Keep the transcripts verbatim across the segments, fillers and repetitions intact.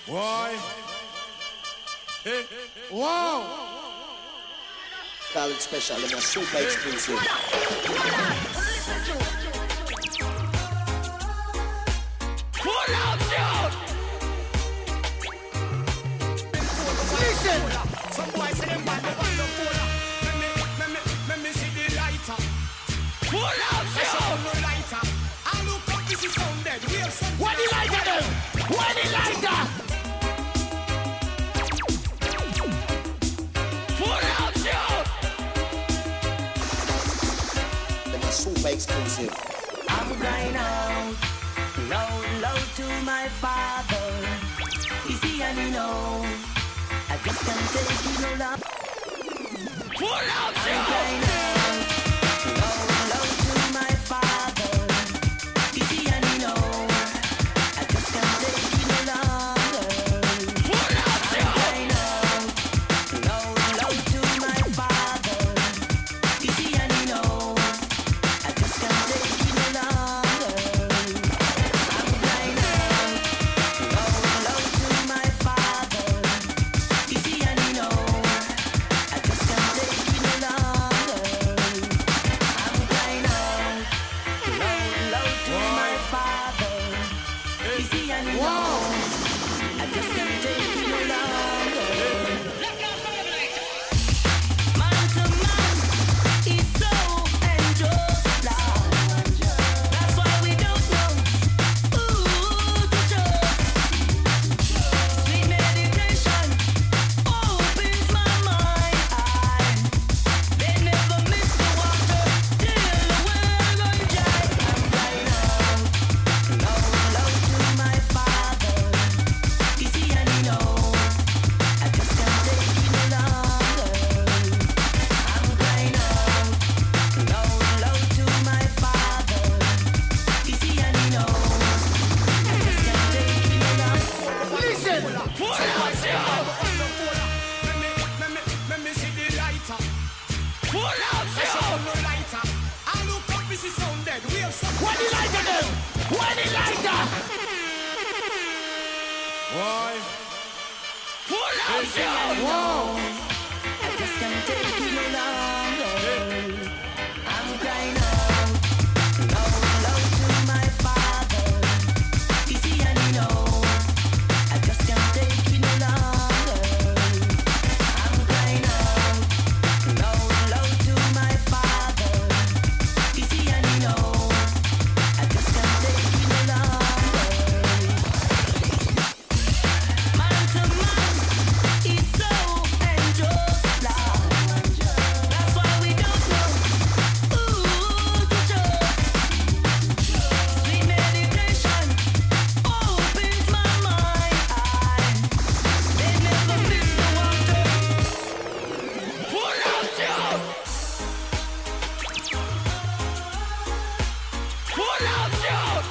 Why? Hey. Wow! College special and a super exclusive. Pull out, dude! Listen! Some boys say them bad, they want the cola. Let me, let me, let me see the lighter. Pull out, Let's show dude! no lighter. I look up, this is sounded. We have some. What the lighter then? What the lighter? Pull out, dude! And a super exclusive. I'm crying out, loud, loud to my father. Is he and he knows I just can't take it no longer. Pull out, I'm dude! crying out, loud, loud to my father. Is he and he knows I just can't take it no longer. Pull out, I'm dude! crying out, loud, loud to my father. Is he and he knows I just can't take it no longer. I'm crying out, loud, loud to my father. Is he and he knows I just can't take it no longer. I'm crying out, loud, loud to my father. Is he and he knows I just can't take it no longer. Man to man is so and just love. That's why we don't know who to trust. Sweet meditation opens my mind. They never miss the water till the well run dry. I'm crying out, loud, loud to my father. Is he and he knows I just can't take it no longer. I'm crying out, loud, loud to my father. Is he and he knows I just can't take it no longer. Listen! Pull out, dude! Let me, let me, let me see the lighter. Pull out, Let's show dude! no lighter. I look up, this is sounded. We have some. What the lighter then? What the lighter? Why? Pull out, dude! Wow. I just can't take it no longer. I'm crying out, loud, loud to my father. Is he and he knows I just can't take it no longer. I'm crying out, loud, loud to my father. Is he and he knows I just can't take it no longer. Man to man is so and just love. That's why we don't know who to trust. Sweet meditation opens my mind. They never miss the water. Pull out, dude! Pull out, dude!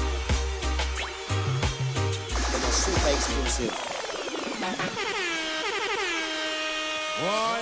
And a super exclusive. Why?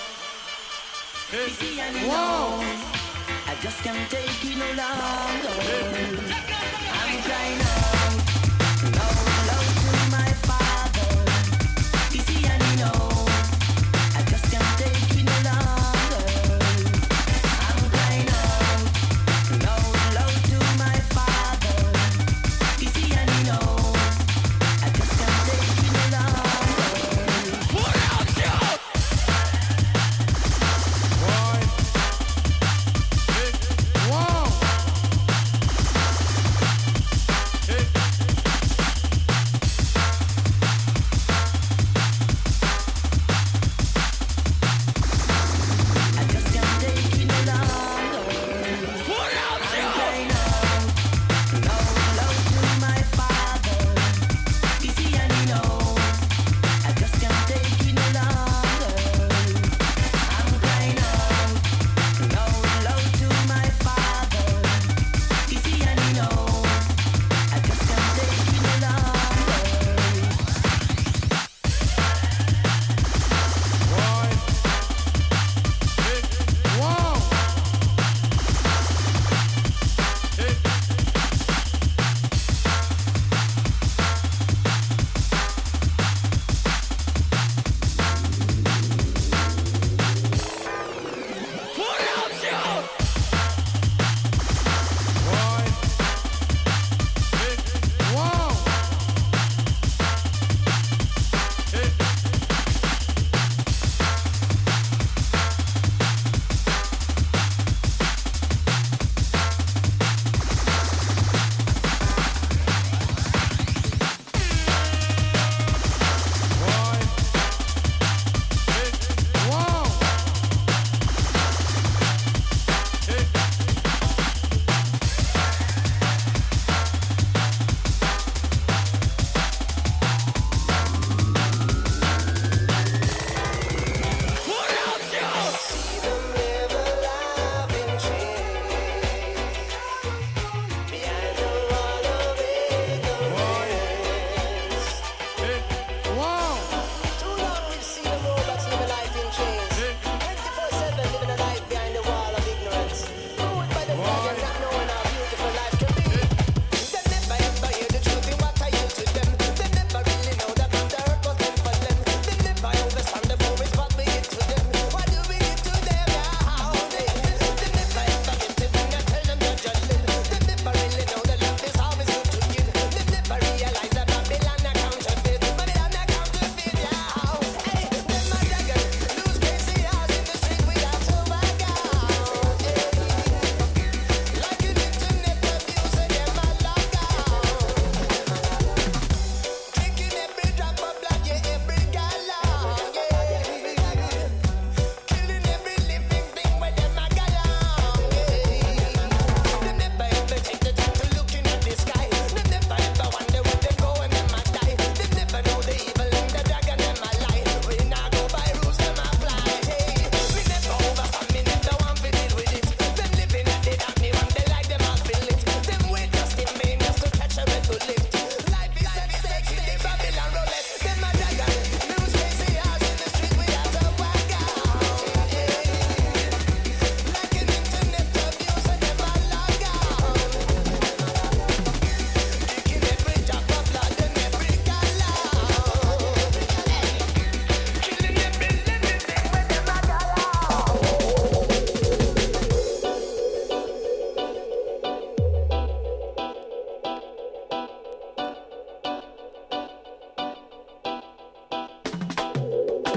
Is he and he knows I just can't take it no longer. I'm crying out, loud, loud to my father. Is he and he knows I just can't take it no longer. I'm crying out, loud, loud to my father. Is he and he knows I just can't take it no longer. Pull out, dude! Why? Wow!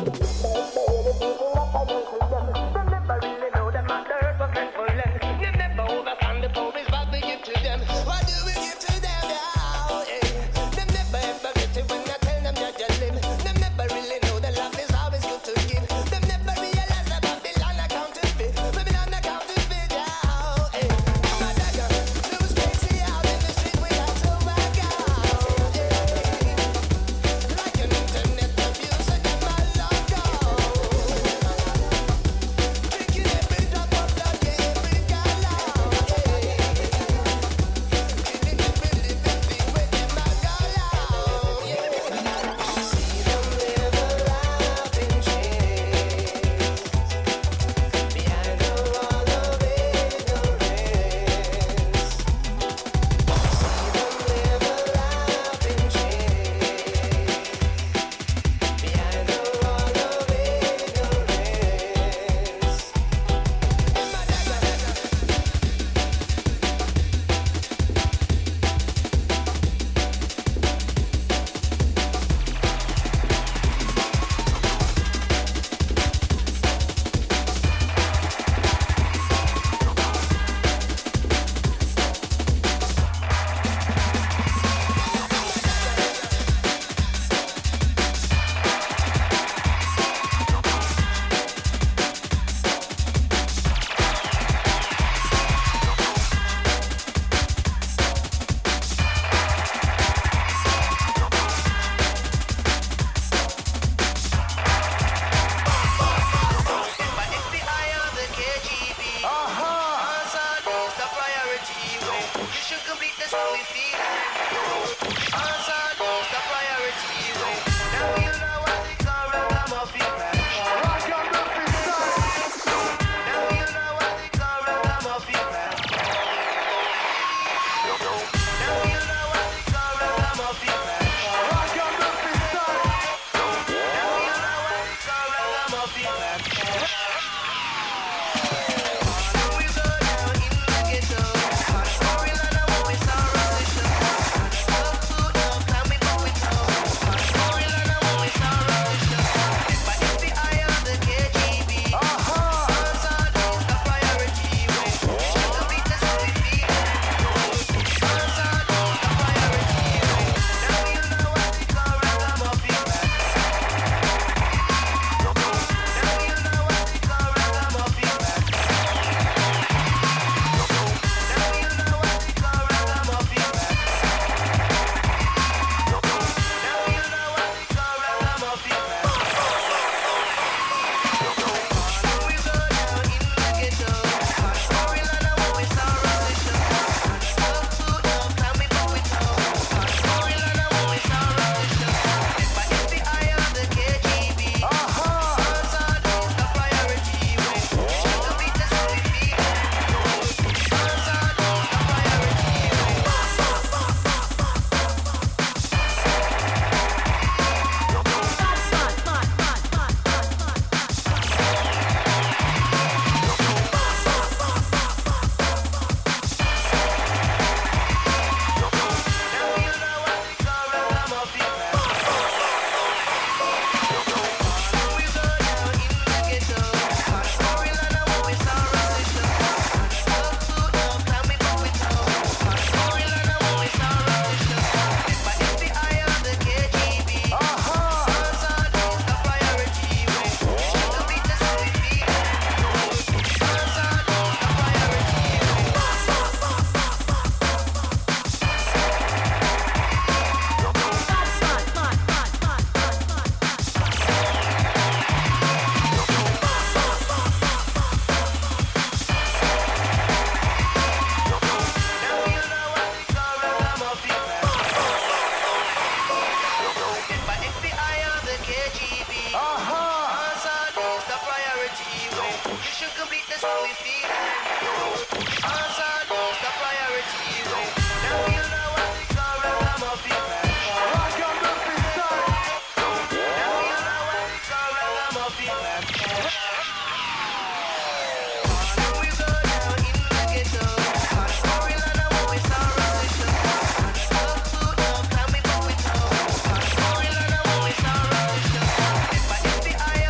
If I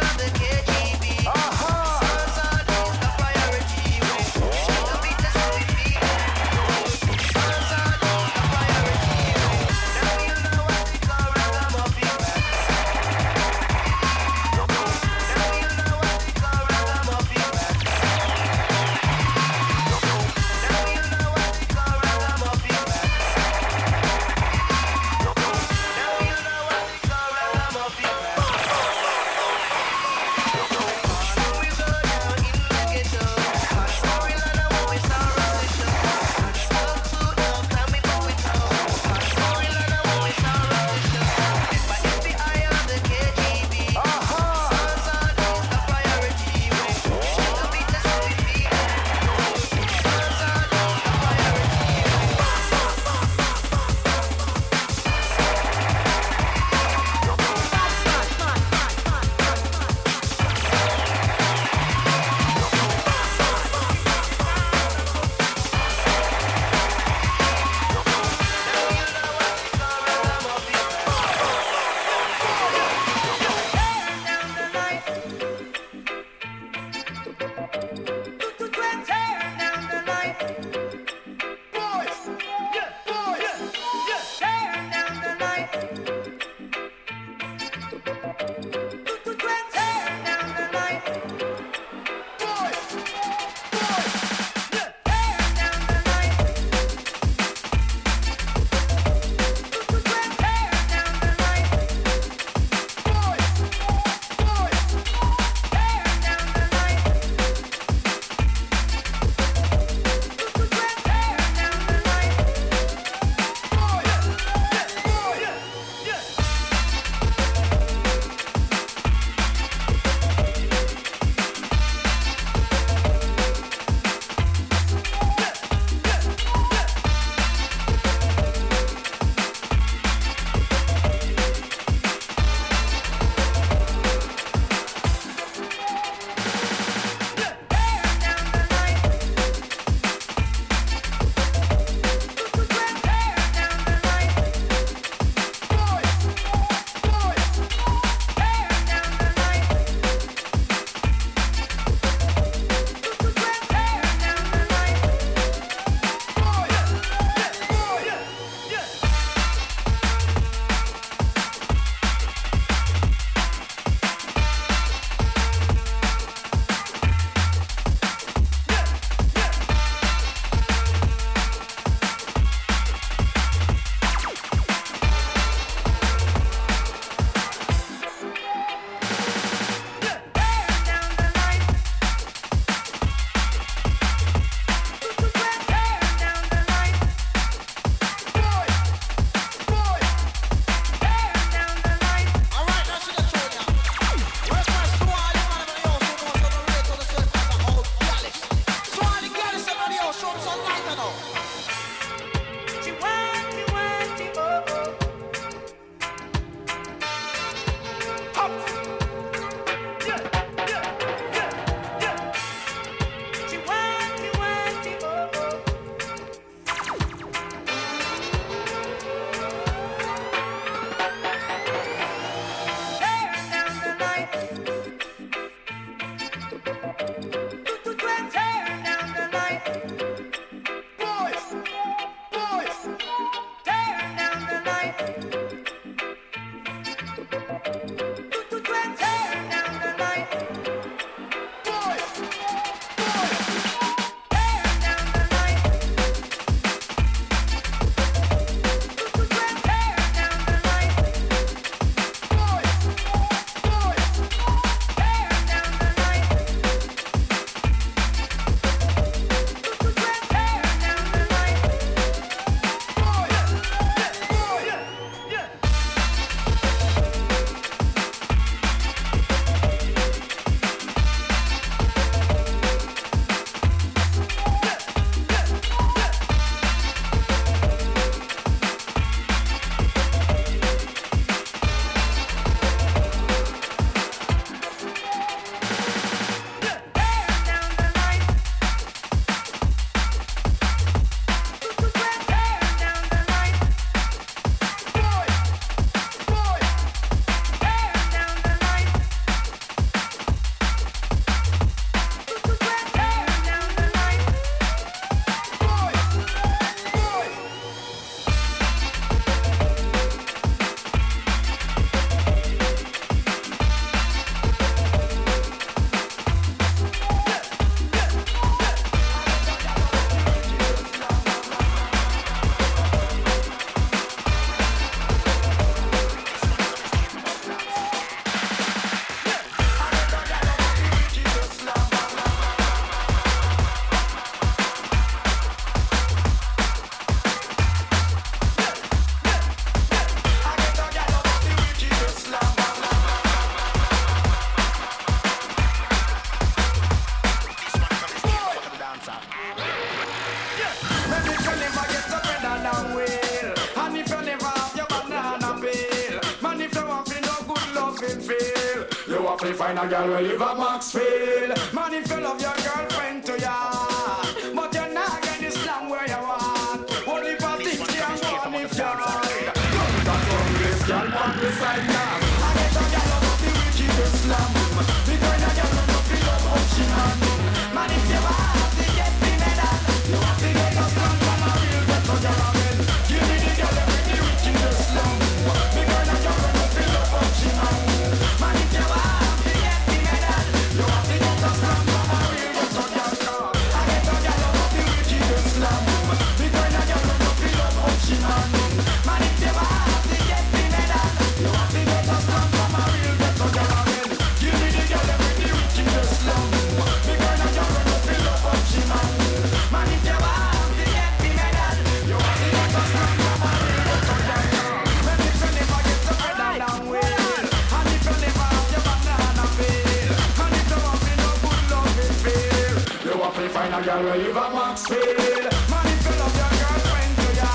loving feel. You have to find a girl where live a Maxfield. Man, if you love your girlfriend to ya, but you're not getting the slam where you want. Only for things can go on if you're right. Come back on this girl, walk beside now. I get a girl about the wicked slam. The kind of girl who feel love how she man. Man, if you have to get the medal, you have to get a slam from a real ghetto girl again. Give me the girl with the wicked slam. The kind of girl who feel love how she man. Man, if you have to get the medal, you have to get a slam from a real ghetto girl. I get a girl about the wicked slam. The kind of girl who feel love how she man. Man, if you have to get the medal, you have to get a slam from a real ghetto girl again. Give me the girl with the wicked slam. The kind of girl who feel love how she man. Man, if you have to get the medal, you have to get a slam from a real ghetto girl. When if you never get the medal down well, and if you never have your banana feel, and if you want to no good loving feel, you have to find a girl where live a Maxfield. Man, if you love your girlfriend to ya,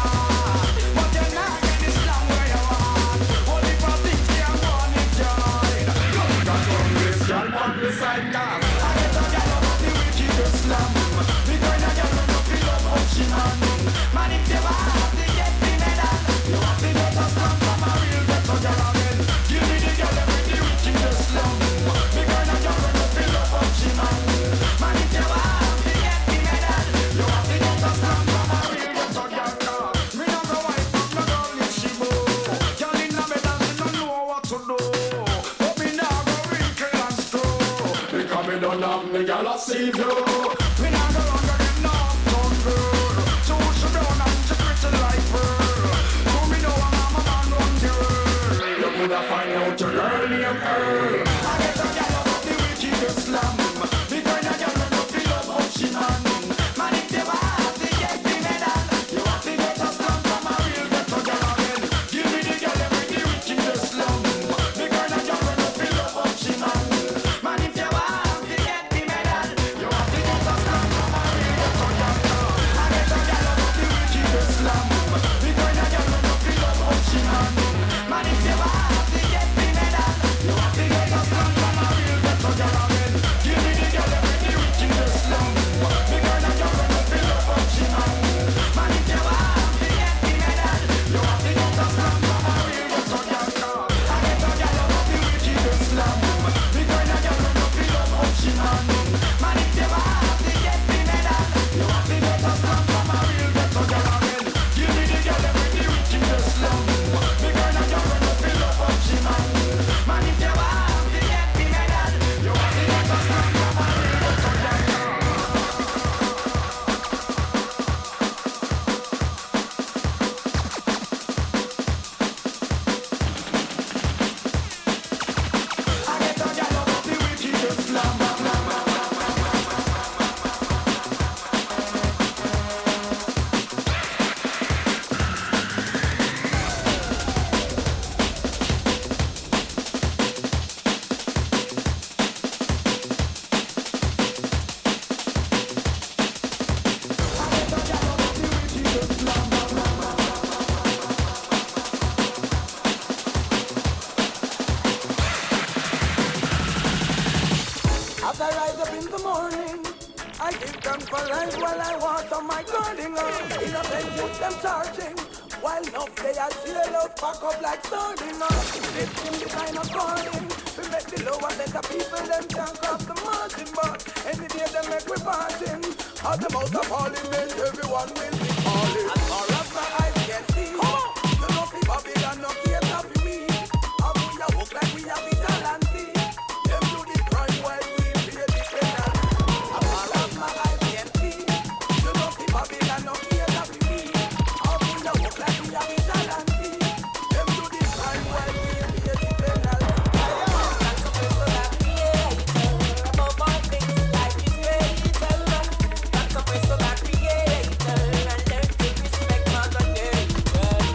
but you're not getting slam where you want. Only for things can go on if you're right. Come back on this girl, walk beside us. I get a girl about the wicked slam. The kind of girl who feel love how she man. Man, if you have to get the medal, you have to get a slam from a real ghetto girl again. Give me the girl with the wicked slam. The kind of girl who feel love how she man. Man, if you have to get the medal, you have to get a slam from a real ghetto girl. Me not go wife from the girl if she go. Girl in the medal, me don't know what to do. But me not go wrinkle and screw. Because me don't have me girl a see you. Me not go under them knockdown girl. So she down and she pretty like pearl. So me know I'm a man run the world. You coulda find out your girl named Earl. I get a girl about the wicked slam. The kind of girl who feel love how she man. Man, if you have to get the medal, you have to get a slam from a real ghetto girl again. Give me the girl with the wicked slam. The kind of girl who feel love how she man. Man, if you have to get the medal, you have to get a slam from a real ghetto girl. I get a girl about the wicked slam. The kind of girl who feel love how she man. Man, if you have to get the medal, you have to get a slam from a real ghetto girl again. Give me the girl with the wicked slam. The kind of girl who feel love how she man. Man, if you have to get the medal, you have to get a slam from a real ghetto girl. I get a girl about the wicked slam. The kind of girl who feel love how she man. Man, if you have to get the medal, you have to get a slam from a real ghetto girl again. Give me the girl with the wicked slam. The kind of girl who feel love how she man. Man, if you have to get the medal, you have to get a slam from a real ghetto girl. I get a girl about the wicked slam. As I rise up in the morning, I give them for life while I water my garden. In a bed with them charging, while no they are still out, pack up like sardine. Lifting the kind of calling, we make the lower better people, them can't cross the margin. But any day they make we passing, at the mouth of parliament, everyone will be falling. As far as my eyes can see, you know see Babylon no care of we. And we a walk like we a vigilante. Them do the crime while we pay the penalty. As far as my eyes can see, you know see Babylon no care of we. And we a walk like we a vigilante. Them do the crime while we pay the penalty. That's the person that creator above all things, life is greater. That's the person that creator, and learn to respect Mother Nature.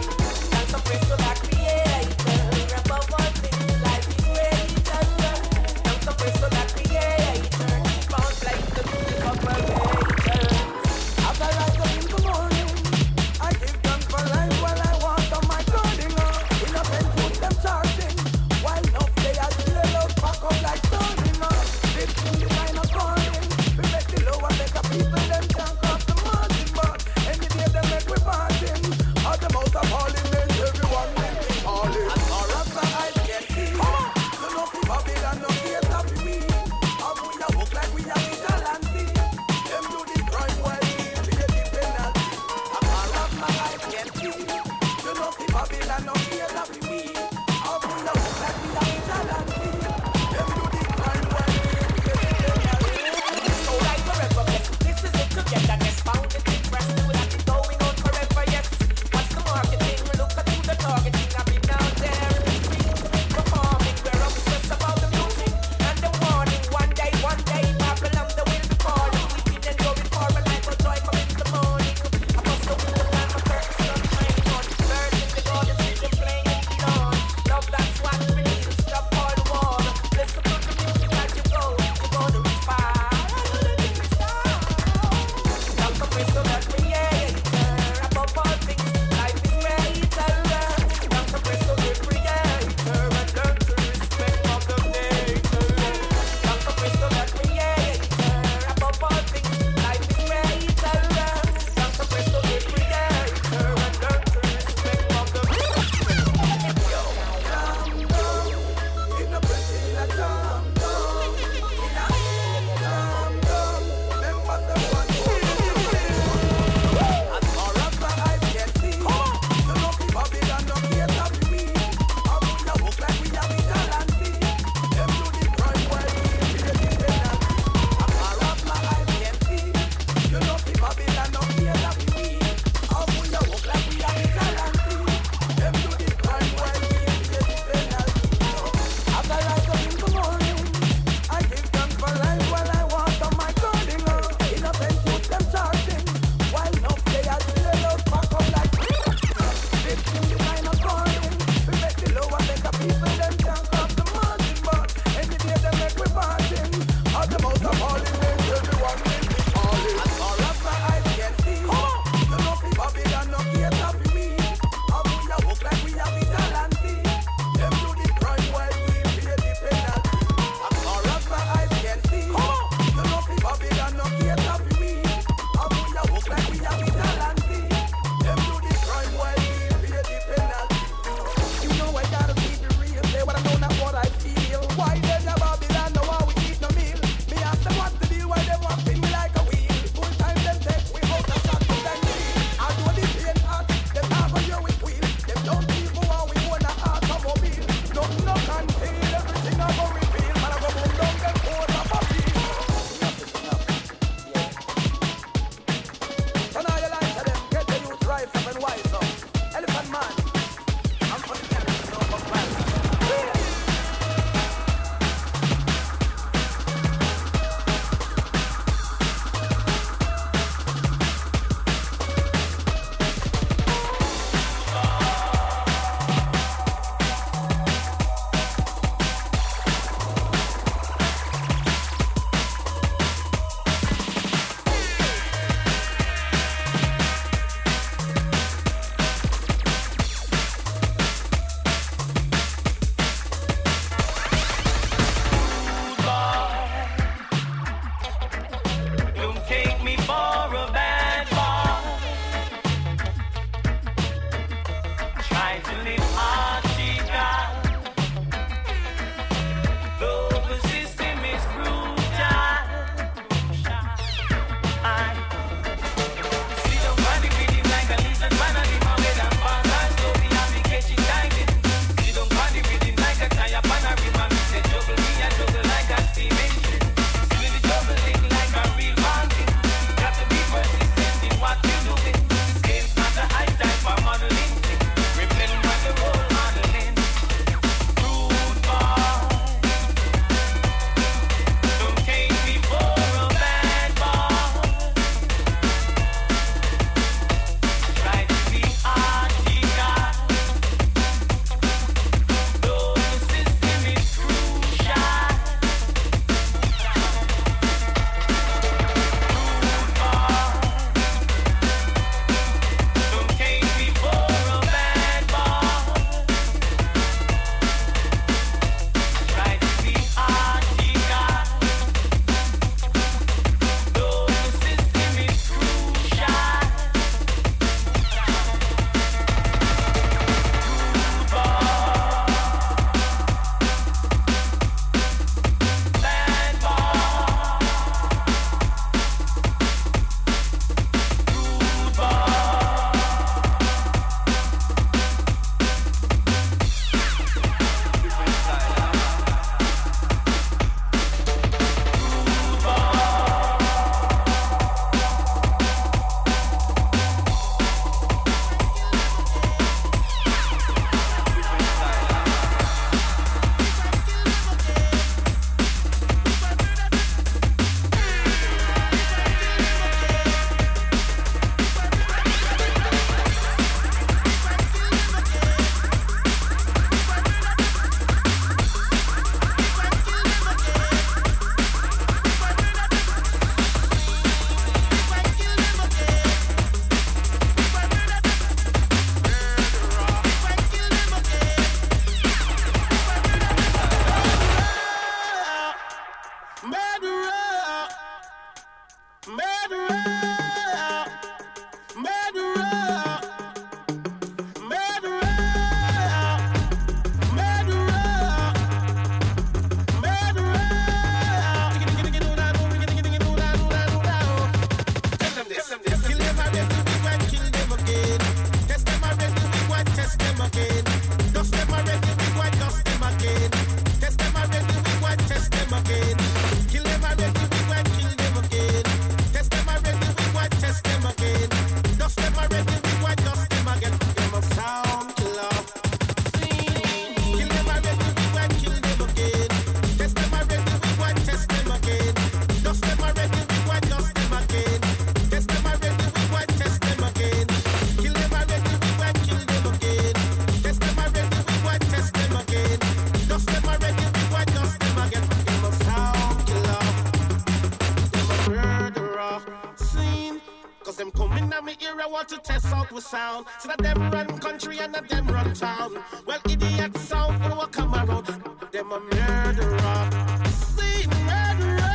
want to test out with sound. So that them run country and that them run town. Well, idiot sound, you know what come around. Them a murderer. See, murderer.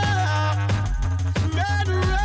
Murderer.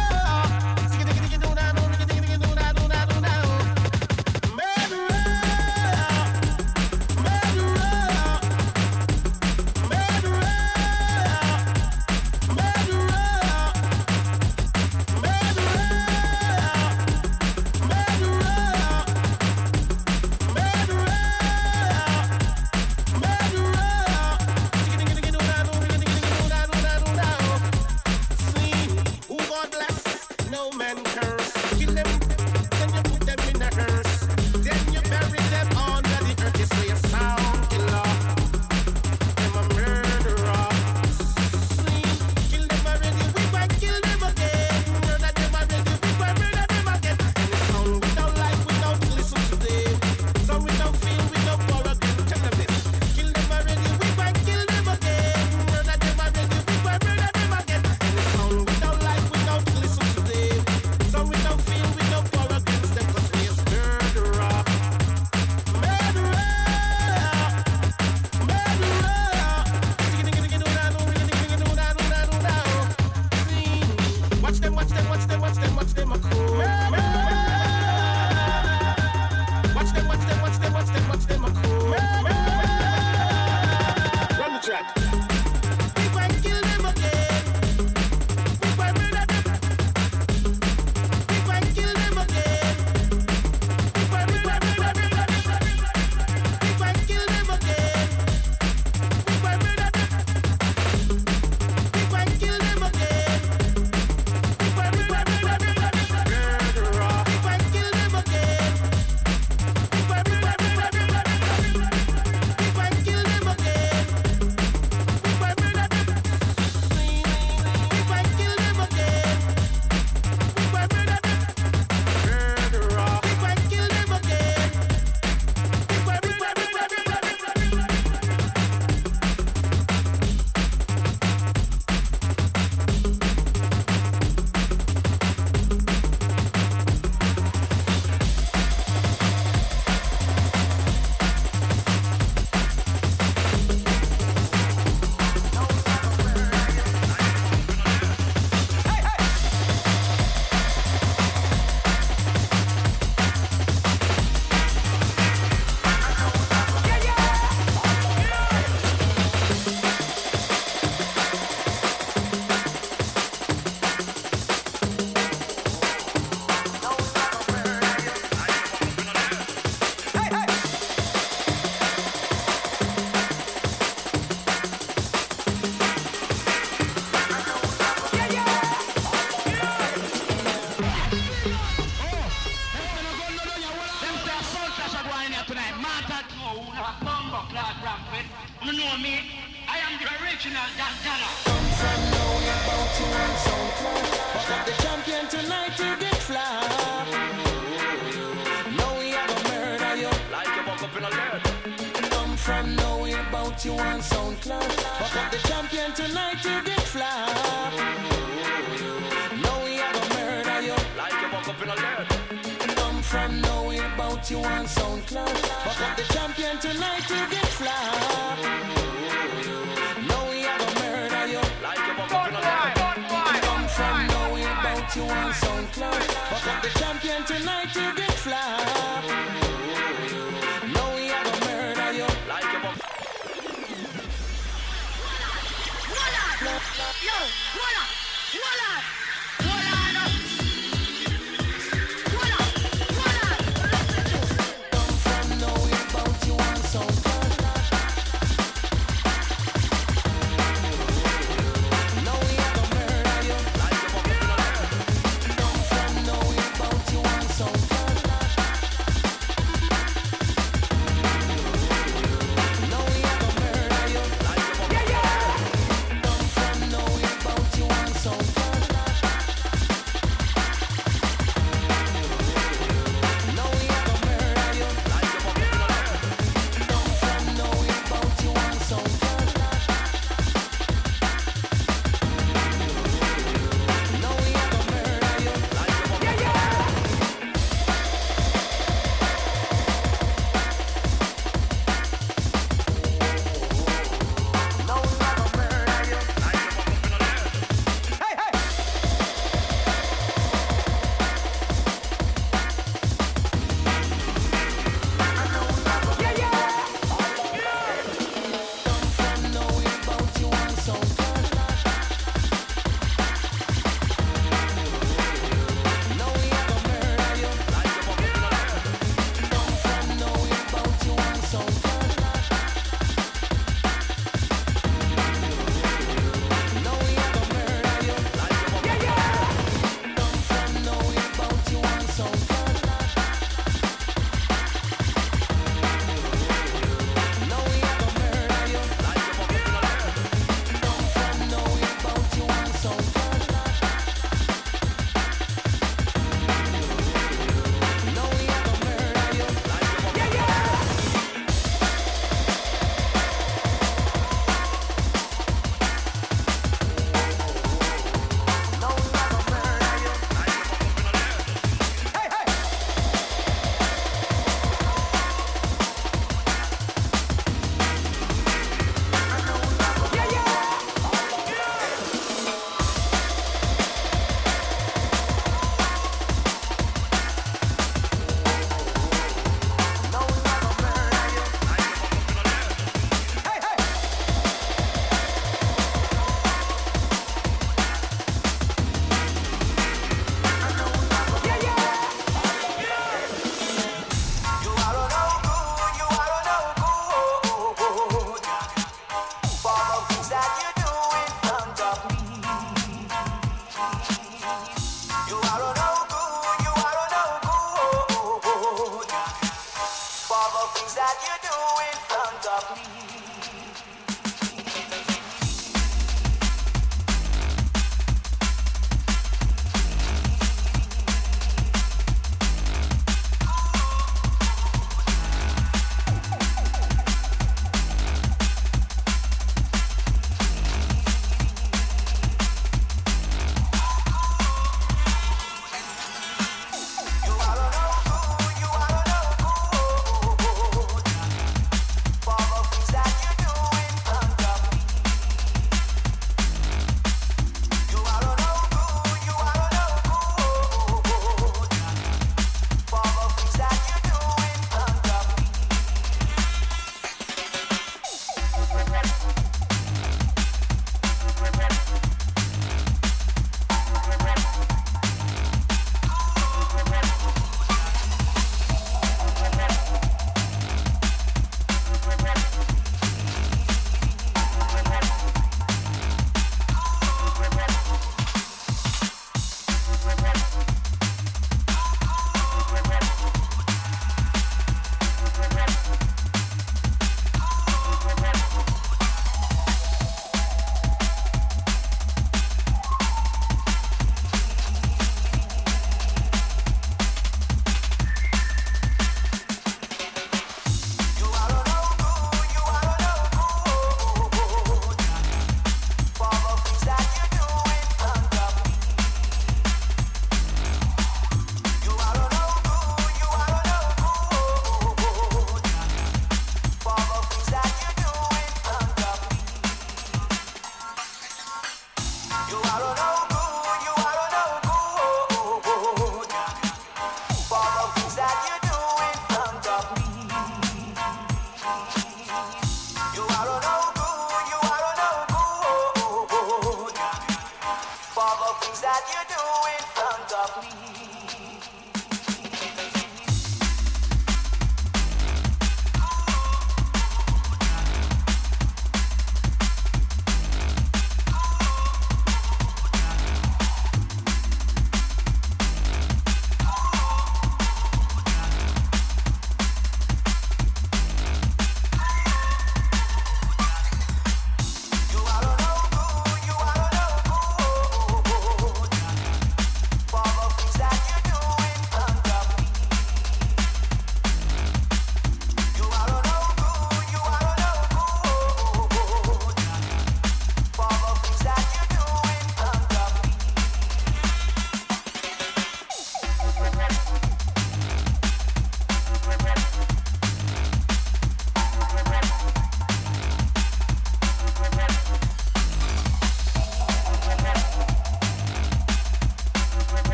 You are no good, you are no good for the things that you do in front of me.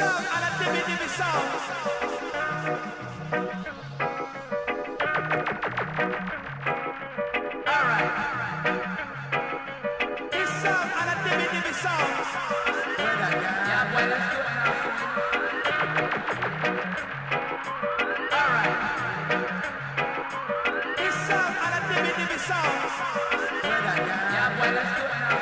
sound and a dibby dibby sound. Alright. This sound and a dibby dibby sound. Yeah, boy, let's do it now. Alright. This sound and a dibby dibby sound. Yeah, boy, let's do it now.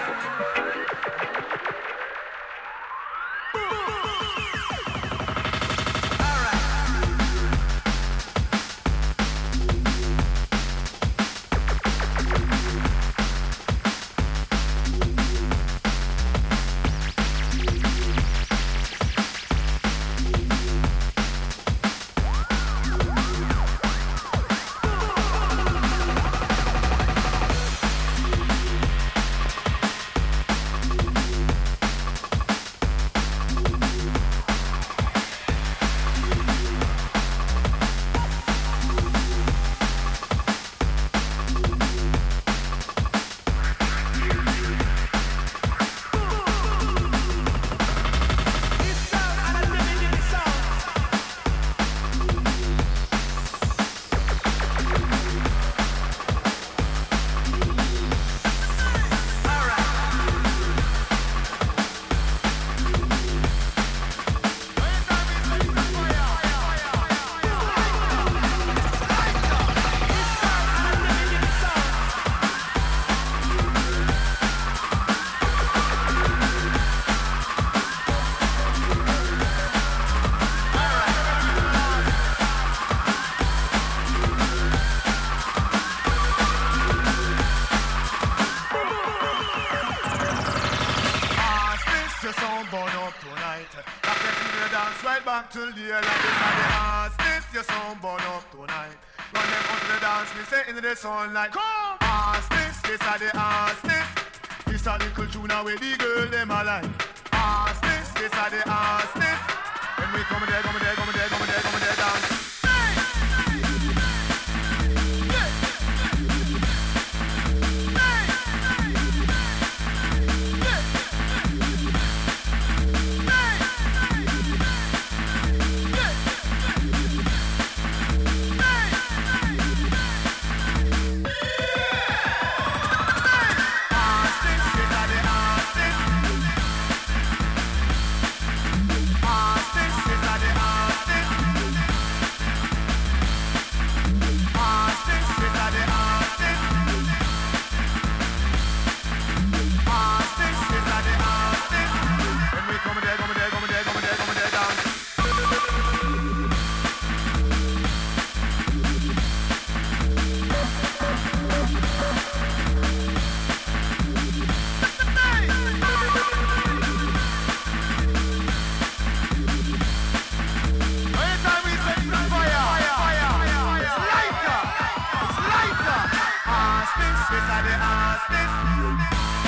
Till the end of the dance, this your sound burn up tonight. Run them out to the dance, me say into the sunlight. Come, ask this, this are the ask this. This a little tune where the girl them a like. Ask this, this are the ask this. When we come there, come there, come there, come there, come there, dance. This, this are the ass, this.